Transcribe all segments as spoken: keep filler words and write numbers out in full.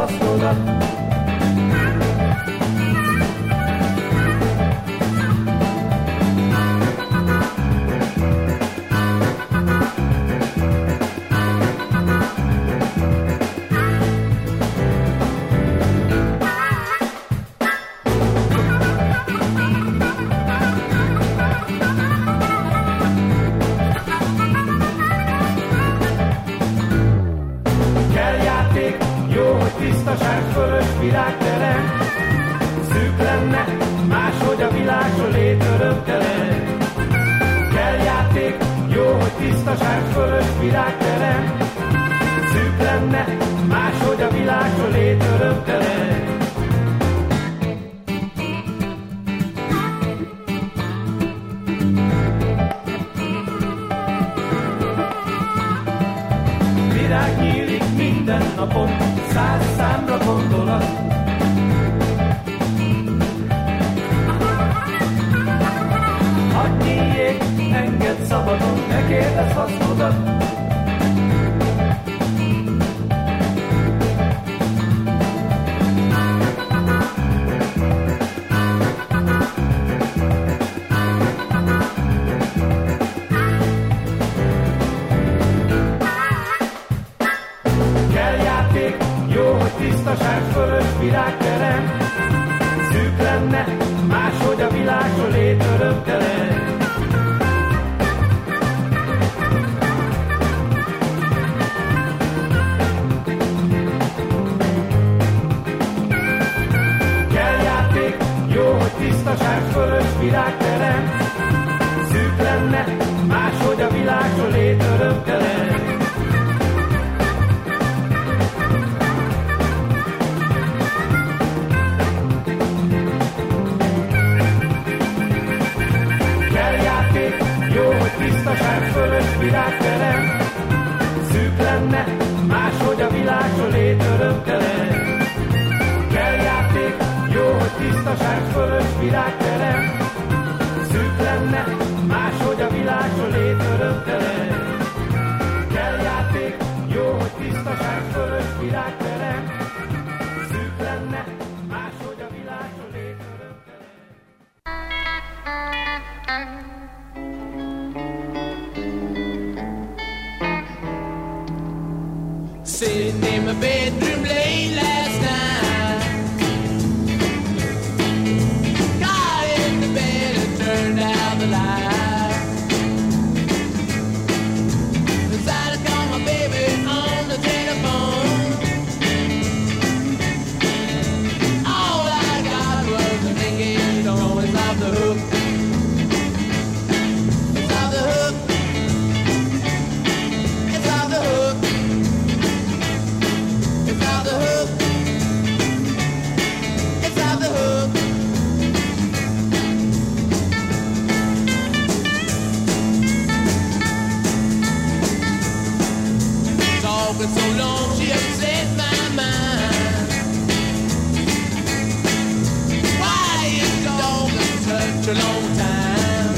hasznodat. Tisztaság fölös virágtelen, szűk lenne, máshogy a világ sölét örömtelen. Kell játék, jó, hogy tisztaság fölös virágtelen, szűk lenne, máshogy a világ sölét örömtelen. Virág nyílik minden napon, száz számra gondolat. Hadd nyíljék, engedd szabadon, ne kérdezz hasznodat. Tisztaság fölös virágtelen, szűk lenne, máshogy a világ sölét örömtelen. Kell játék, jó, hogy tisztaság fölös virágtelen, szűk lenne, máshogy a világ sölét örömtelen. Tisztaság fölös virágtelen, szűk lenne, máshogy a világ sölét örömtelen. Kell játék, jó, hogy tisztaság fölös virágtelen, szűk lenne, máshogy a világ sölét örömtelen. Kell játék, jó, hogy tisztaság fölös virágtelen, szűk lenne, máshogy a világ sölét örömtelen. Sitting in my bedroom late last night, got in the bed and turned out the light. Decided to call my baby on the telephone. All I got was a ringing tone. It's off the hook. It's off the hook. It's off the hook. It's off the hook. It's off the hook. Talking so long, she upset my mind. Why is the dog in such a long time?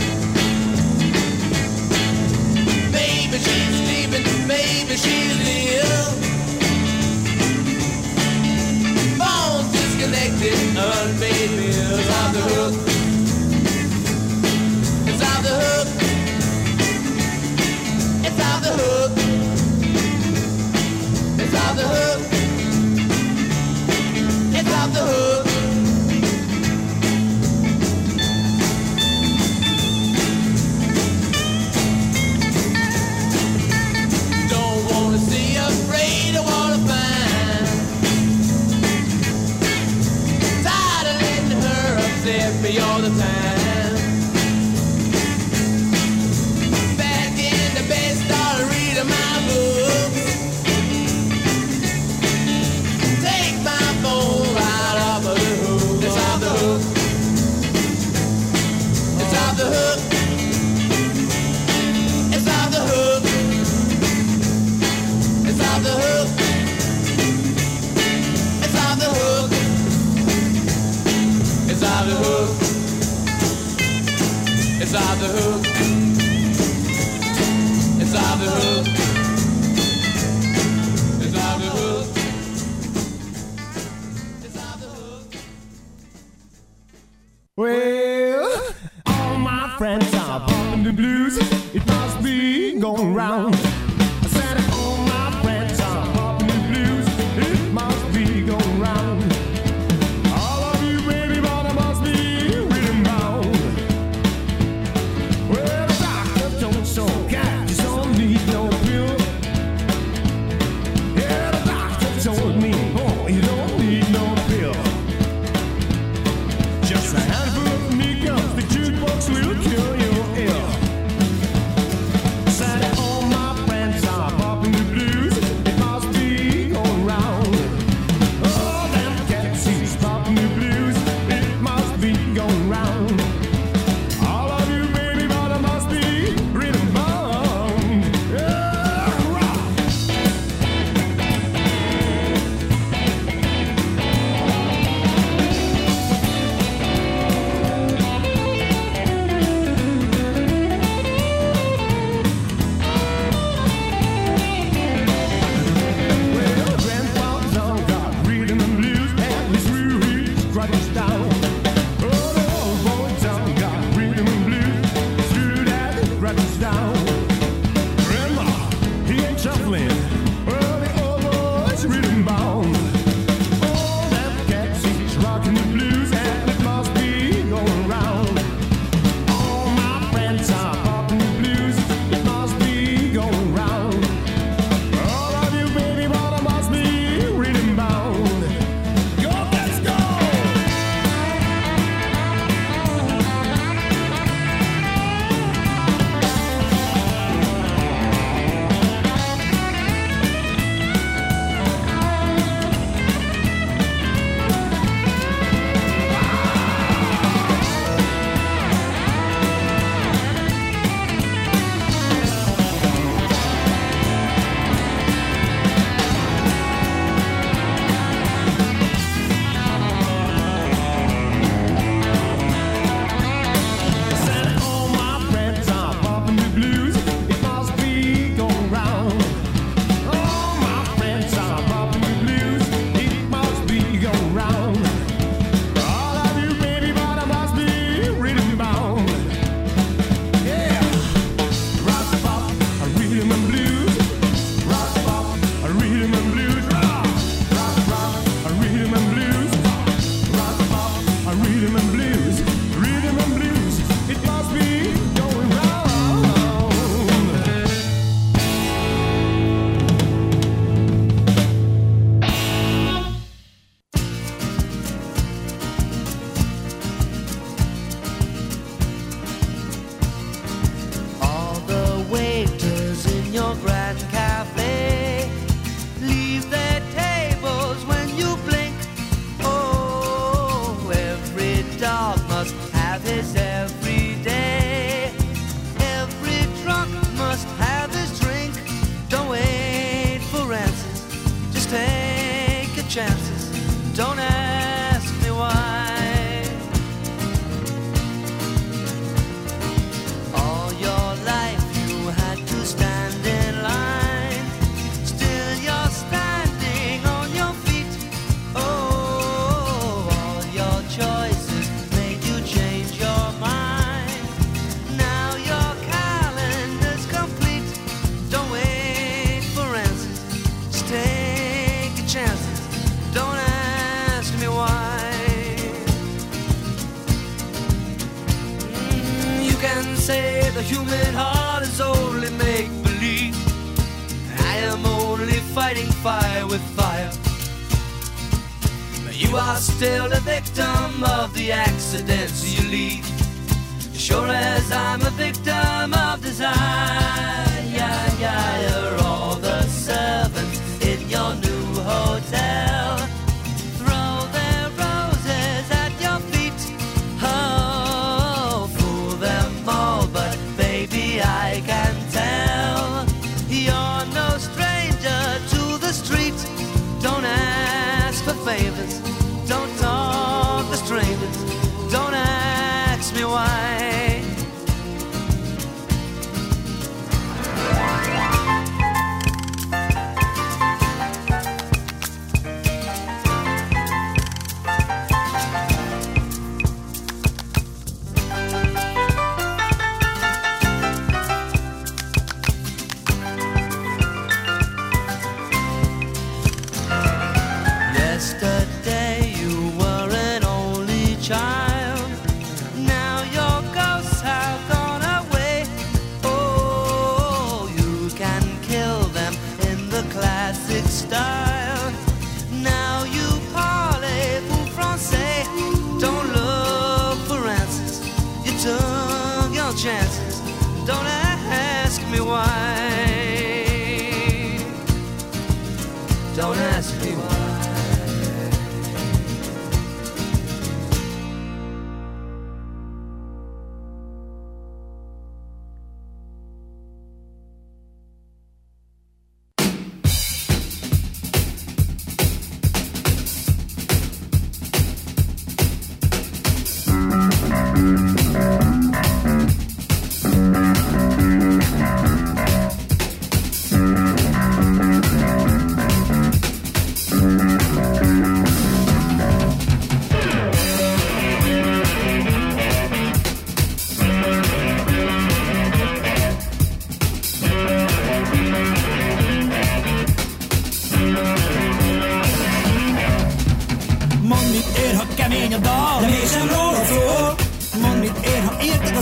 Maybe she's sleeping, maybe she's ill. Phone's disconnected, unpaid bills. Off the hook. It's off the hook. It's off the hook. It's off the hook. It's off the hook. Don't wanna see, afraid, I wanna find. Tired of letting her upset me all the time. Back in the bed, started reading bound. I said, all my friends are popping the blues. It must be going round. All of you baby bottom must be rhythm bound. Well, the doctor told so cat you don't need no pill. Yeah, the doctor told me, oh, you don't need no pill. Just a handful of nickels, the jukebox will kill you ill. Said all my friends are popping the blues. It must be going round. All them cats he's popping the blues. It must be going round. All of you baby bottom must be rhythm bound. Yeah, rock. Well, grandpa's all got rhythm and blues, and his Rudy's crutches down. Oh, the old boy's all got rhythm and blues, screw that crutches down. Grandma, he ain't shuffling. Well, the old boy's rhythm bound. All them cats he's rocking the blues, and it must be going round. All my friends are popping the blues. It must be going round. All of you baby bottom must be rhythm bound. Go, let's go. Said all my friends are popping the blues. It must be going round. All my friends are popping the blues. It must be going round. All of you baby bottom must be rhythm bound. Yeah, rock pop, a rhythm and blues. Rock pop, a rhythm and blues. Rock, rock, rock, a rhythm and blues. Rock pop, a rhythm and blues. Rhythm and blues. It must be going round. All the waiters in your grand cafe leave their tables when you blink. Oh, every dog must have his every day. Every drunk must have his drink. Don't wait for answers, just take your chances. Don't ask me why. All your life you had to stand in line. Still you're standing on your feet. Oh, all your choices made you change your mind. Now your calendar's complete. Don't wait for answers, just take your chances. Don't ask me why. Mm, You can say the human heart is only make-believe. I am only fighting fire with fire. But you are still the victim of the accidents you leave. Sure as I'm a victim of desire. Yeah, yeah, you're all the servants in your new hotel. Throw their roses at your feet. Oh, fool them all, but baby, I can tell you're no stranger to the street. Don't ask for favors, don't talk to strangers. Don't ask me why.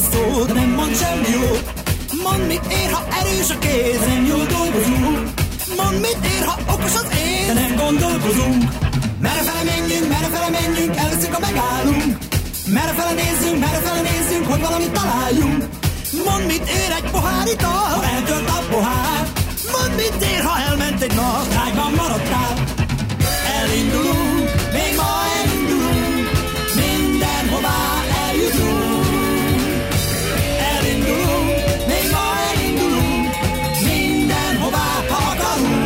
szó, de nem mond semmi jót. Mondd, mit ér, ha erős a kéz, nem jól dolgozunk. Mondd, mit ér, ha okos az én, de nem gondolkozunk. Merrefele menjünk, merrefele menjünk, elveszünk, ha megállunk. Merrefele nézzünk, merrefele nézzünk, hogy valamit találjunk. Mondd, mit ér egy pohár ital, ha eltölt a pohár. Mondd, mit ér, ha elment egy nap, rájban maradtál. Elindulunk, még ma elindulunk, mindenhová eljutunk. Elindulunk, még ma elindulunk, mindenhová, ha akarunk.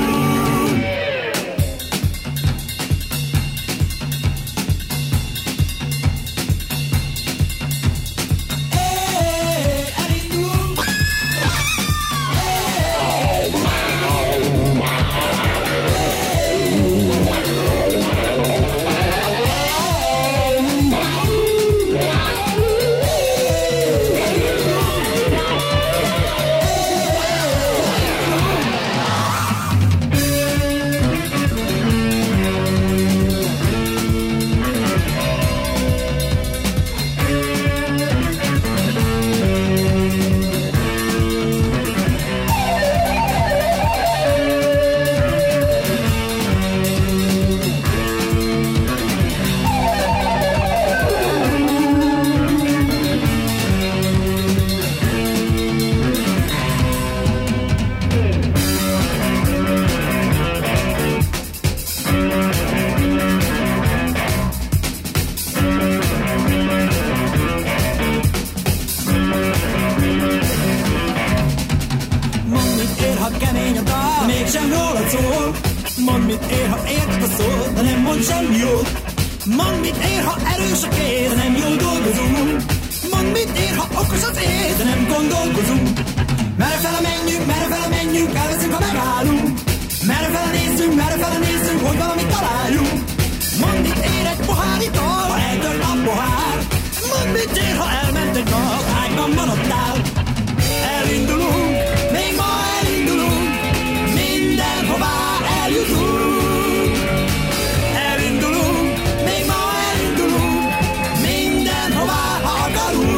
Mégsem rólad szól. Mondd, mit ér, ha érted a szót, de nem mond semmi jót. Mondd, mit ér, ha erős a kéz, de nem jól dolgozunk. Mondd, mit ér, ha okos az éj, de nem gondolkozunk. Merrefele menjünk, merrefele menjünk, elveszünk, ha megállunk. Merrefele nézzünk, merrefele nézzünk, hogy valamit találjunk. Mondd, mit ér egy pohár ital, ha eltölt a pohár. Mondd, mit ér, ha elment egy nap, ágyban maradtál. Elindulunk, még ma elindulunk, mindenhová eljutunk. Elindulunk, még ma elindulunk, mindenhová, ha akarunk.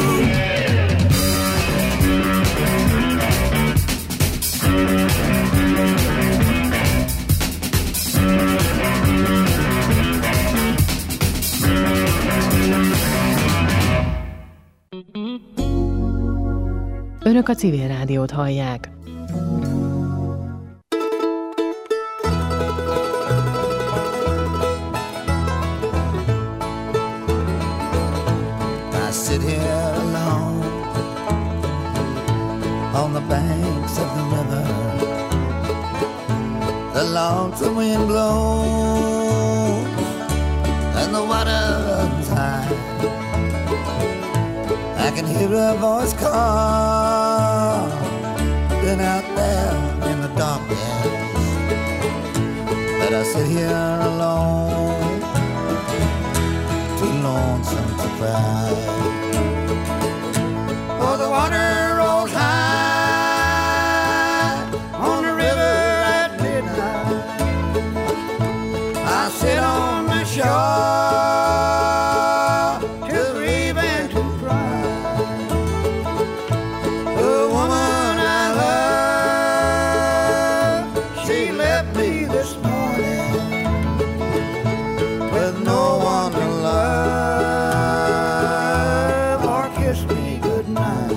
Önök a Civil Rádiót hallják. I sit here alone on the banks of the river. The lonesome wind blows and the water runs high. I can hear a voice call, been out there in the darkness. But I sit here alone, too lonesome to cry. Oh, the water rolls high on the river at midnight. I sit on the shore to grieve and to cry. The woman I love, she left me this morning with no one to love or kiss me goodnight.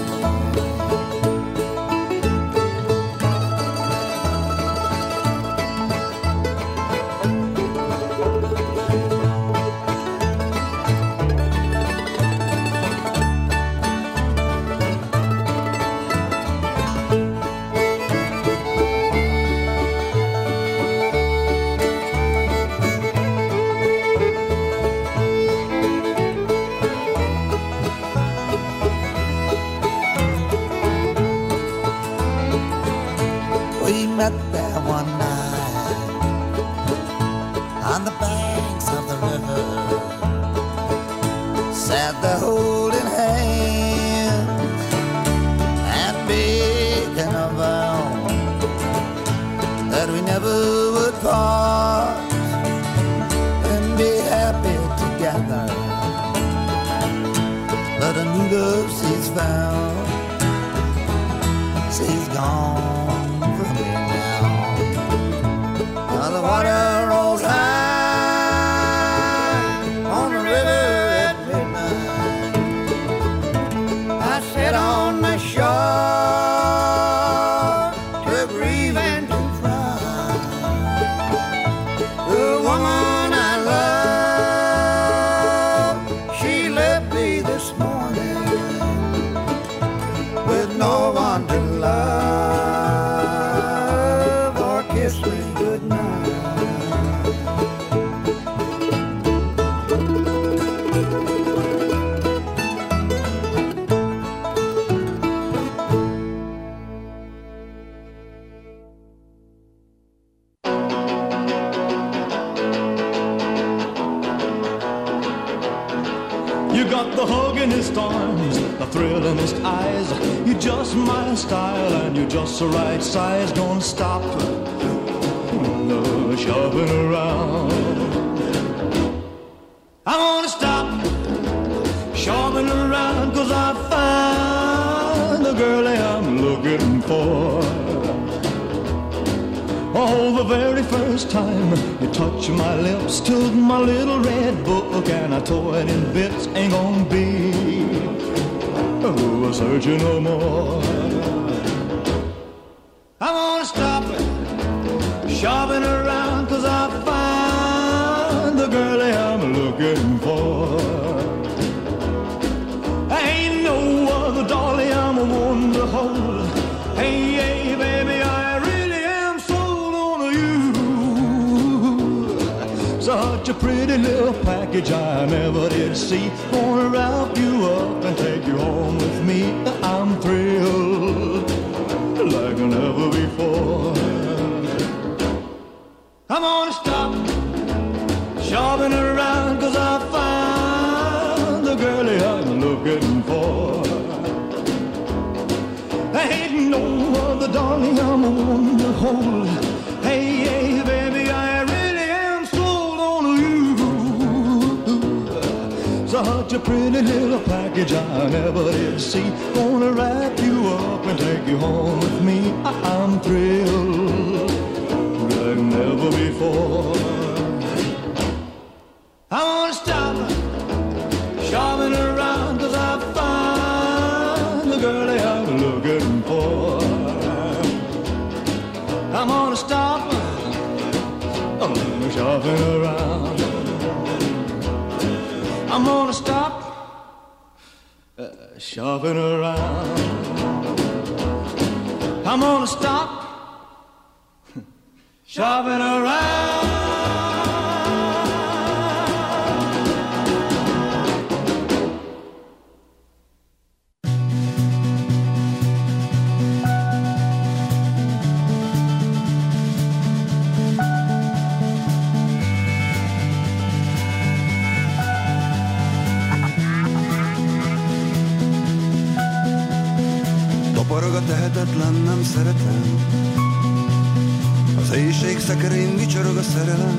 We met there one night on the banks of the river. Sat there holding hands and making a vow that we never would part and be happy together. But I knew good she's found. She's gone from me now. Now the water rolls high on the river at midnight. I sit on the shore to grieve and to cry. The woman I love, she left me this morning with no one to love or kiss me goodnight. You got the hug in his arms, the thrill in his eyes. You're just my style and you're just the right size. Don't stop, no shopping around. I wanna stop shopping around, cause I find the girl I'm looking for. Oh, the very first time you touch my lips, took my little red book and I tore it in bits. Ain't gonna be oh, a searching no more. I wanna stop shopping around, cause I find the girl I'm looking for. Ain't no other dolly I'm a one to hold. Hey, hey, baby, I such a pretty little package I never did see. Gonna wrap you up and take you home with me. I'm thrilled like never before. I'm gonna stop shopping around, cause I find the girl I'm looking for. There ain't no other darling I'm a one to hold. Hey, hey, baby, I such a pretty little package I never did see. Gonna wrap you up and take you home with me. I'm thrilled like never before. I wanna stop shopping around, cause I find the girl I'm looking for. I'm gonna stop oh, shopping around. I'm gonna stop uh, shopping around. I'm gonna stop shopping around. Toporog a tehetetlen, nem szeretem. Az éjség szekerén vicsorog a szerelem.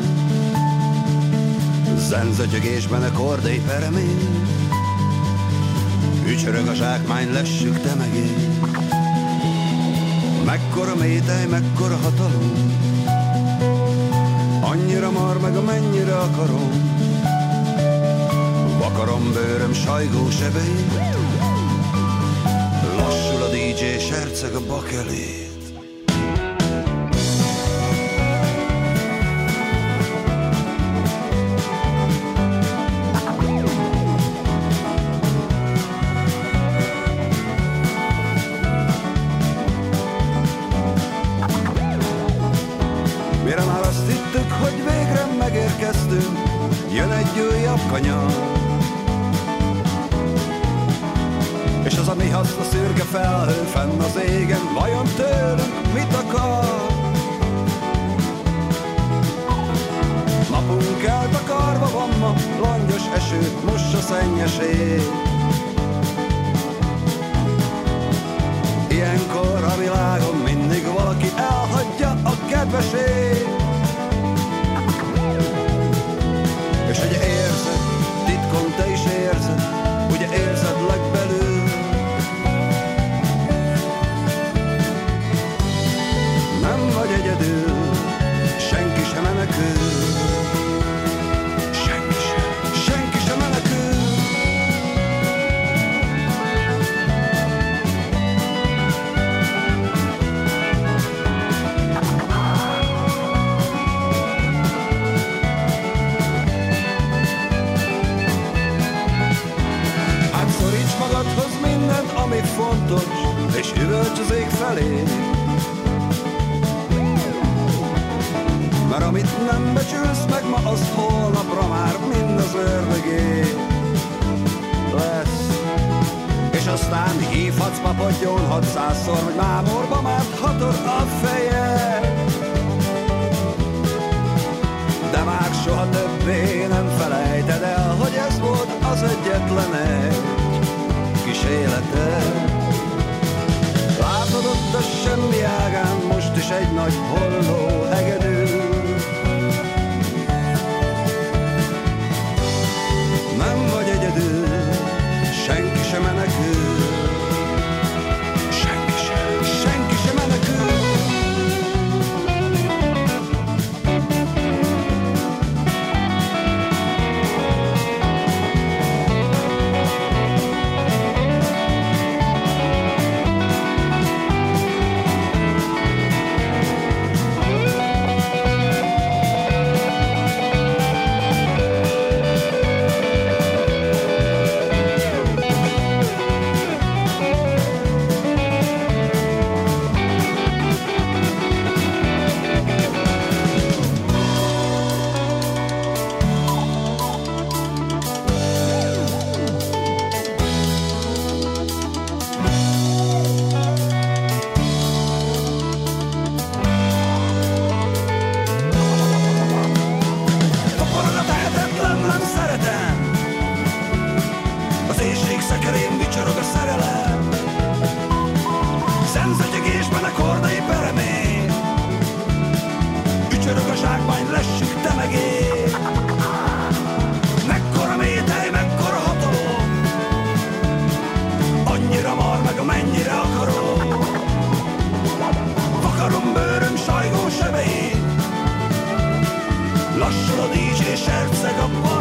Zenzötyögésben a kordély peremény. Ücsörög a zsákmány, lessük te meg én. Mekkora métej, mekkora hatalom. Annyira mar meg, amennyire akarom. Vakarom bőröm sajgó sebeit. Lassul a dé dzsé, serceg a bakelét. Mire már azt hittük, hogy végre megérkeztünk, jön egy újabb kanyar. És az a mi haszna szürke felhő fenn az égen, vajon tőlünk mit akar? Napunk eltakarva van ma, langyos eső, mossa szennyes ég. Ilyenkor a világon mindig valaki elhagyja a kedvesét. És ugye érzed, titkon te is érzed, ugye érzed legbelül nem becsülsz meg ma, az holnapra már mind az ördögé lesz. És aztán hívhatsz papadjon hatszázszor, hogy mámorba máthatod a feje. De már soha többé nem felejted el, hogy ez volt az egyetlen egy kis életed. Látod ott a semmi ágán most is egy nagy holló hegedű. Nem vagy egyedül, senki sem menekül. Senki sem, senki sem menekül. Lassul a díj és herceg a